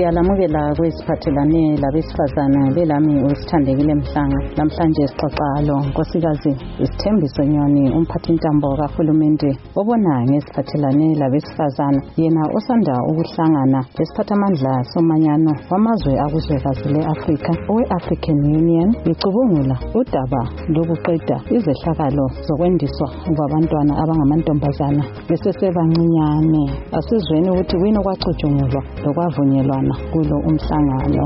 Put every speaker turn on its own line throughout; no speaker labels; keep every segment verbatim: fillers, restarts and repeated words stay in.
Siyalamukela kwesiphathelane labesifazana belami usithandekile Mhlanga. Namhlanje sixoxa lo nkosikazi Sithembiso Nyoni, umphathintambo kahulumende obona ngesiphathelane labesifazana, yena osanda ukuhlangana lesiphathamandla somanyano wamazwe akuzwekazi le-Afrika owe-African Union icubungula udaba lokuqeda izehlakalo zokwendiswa kwabantwana abangamantombazana besesebancinyane. Asizweni ukuthi kuyini okwacutshungulwa lokwavunyelwana kulo umhlangano.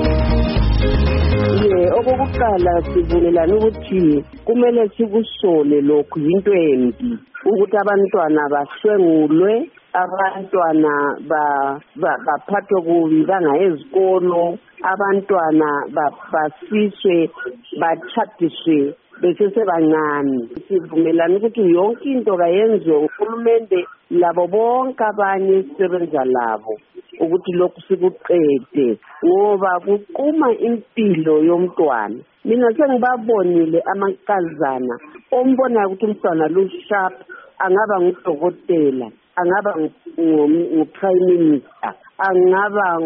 Ye okokuqala sivumelana ukuthi kumele sikusole lokhu yinto embi ukuthi abantwana bahlengulwe, abantwana baphathwe kubi bangayezikolo, abantwana basiswe batshadiswe besesebancane. Sivumelana ukuthi yonke into kayenziwe nguhulumende labo bonke abanye sisebenza labo ukuthi lokhu sikuqede, ngoba kuquma impilo yomntwana. Mina sengibabonile amankazana ombonayo ukuthi umntwana lo sharp, angaba ngudokotela, angaba ngu-prime minister, angaba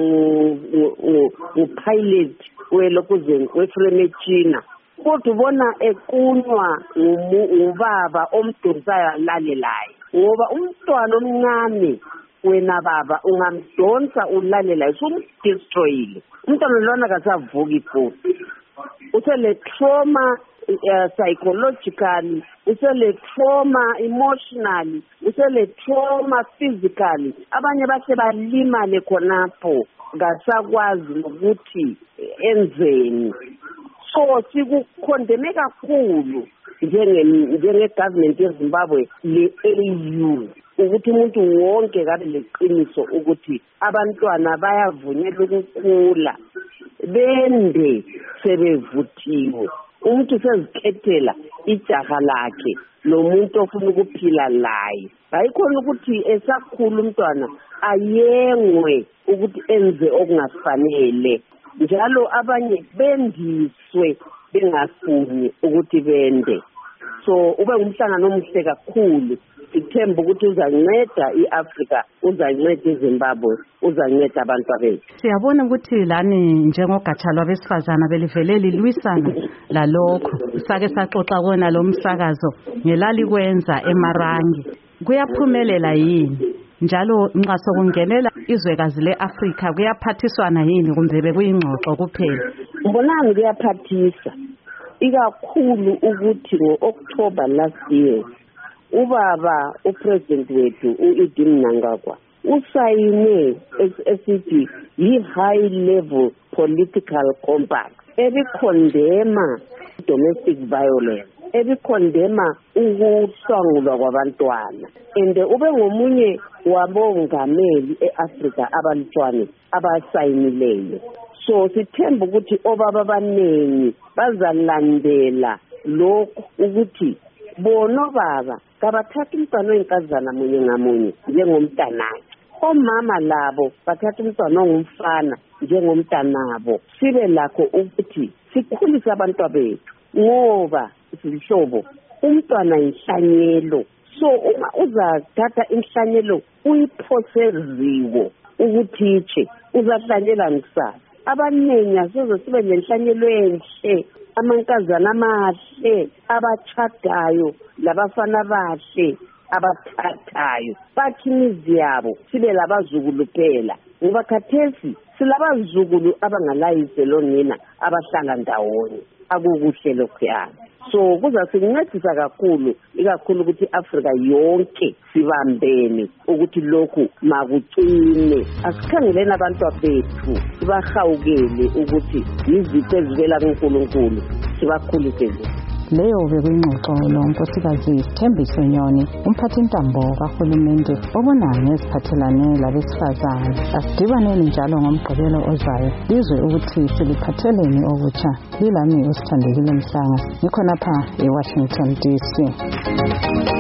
ngu-pilot welokuze wefremechina, kodwa ubona equnywa ngubaba omdonsayo alalelayo, ngoba umntwana omncane wena baba ungamdonsa ulalelayo sumdestroyile. Umntwana lona kasavuki futhi, usele trauma uh, psychologically, usele trauma emotionally, usele trauma physically. Abanye bahle balimale khonapho ngasakwazi ukuthi enzeni. So sikukhondeme kakhulu njenge-government yeZimbabwe le-A U ukuthi umuntu wonke kabe leqiniso ukuthi abantwana bayavunyelwa ukukhula bende sebevuthiwe. Umuntu sezikhethela ijaha lakhe lomuntu ofuna ukuphila laye. Hayikhona ukuthi esakhulu umntwana ayengwe ukuthi enze okungafanele, njalo abanye bendiswe bengafuni ukuthi bende. So ube ngumhlangano omuhle kakhulu. Sithemba ukuthi uzanceda iAfrika, uzanceda iZimbabwe, uzanceda abantu bethu.
Siyabona ukuthi lani njengogatsha lwabesifazana belivele lilwisana lalokho. Sake saxoxa kona lo msakazo ngelali kwenza eMarangi. Kuyaphumelela yini? Njalo nxa sokungenela izwekazi le-Afrika kuyaphathiswana yini kumbe bekuyingxoxo kuphela?
Mbonani kuyaphathisa. Ikakhulu ukuthi ngo-October last year ubaba upresident wethu uEdie Mnangagwa usayine esithi yi-high level political compact ebikhondema domestic violence, ebikhondema ukuhlangulwa kwabantwana, and ube ngomunye wabongameli e-Afrika abalutshwane abasayinileyo. So sithemba ukuthi obaba abanengi bazalandela lokhu ukuthi bono baba kabathatha umntwana oyinkazana munye ngamunye njengomntanakhe, omama labo bathatha umntwana ongumfana njengomntanabo. Sibe lakho ukuthi sikhulise abantu bethu, ngoba sihlobo umntwana inhlanyelo. So uma uzathatha inhlanyelo uyiphoseziwo ukuthiche uzahlanyela ngisasa. Abanengi asoze sibe nenhlanyelo enhle, amankazana amahle abachadayo labafana bahle abathathayo bakhe imizi yabo, sibe labazukulu phela, ngoba khathesi silabazukulu abangalayise lonina abahlala ndawonye. Akukuhle lokhuyana. So kuzasincedisa kakhulu, ikakhulu ukuthi Afrika yonke sibambene ukuthi lokhu makucine. Asikhangeleni abantu bethu sibahawukele ukuthi yizipho ezivela kuNkulunkulu, sibakhulise nje.
Leyo bekuyingxoxo lo nkosikazi Sithembiso Nyoni, umphathintambo kahulumende obona ngeziphathelane labesifazane. Asidibaneni njalo ngomgqibelo ozayo bizwe ukuthi siliphatheleni okutsha. Lilami usithandekile Mhlanga, ngikhonapha eWashington D C.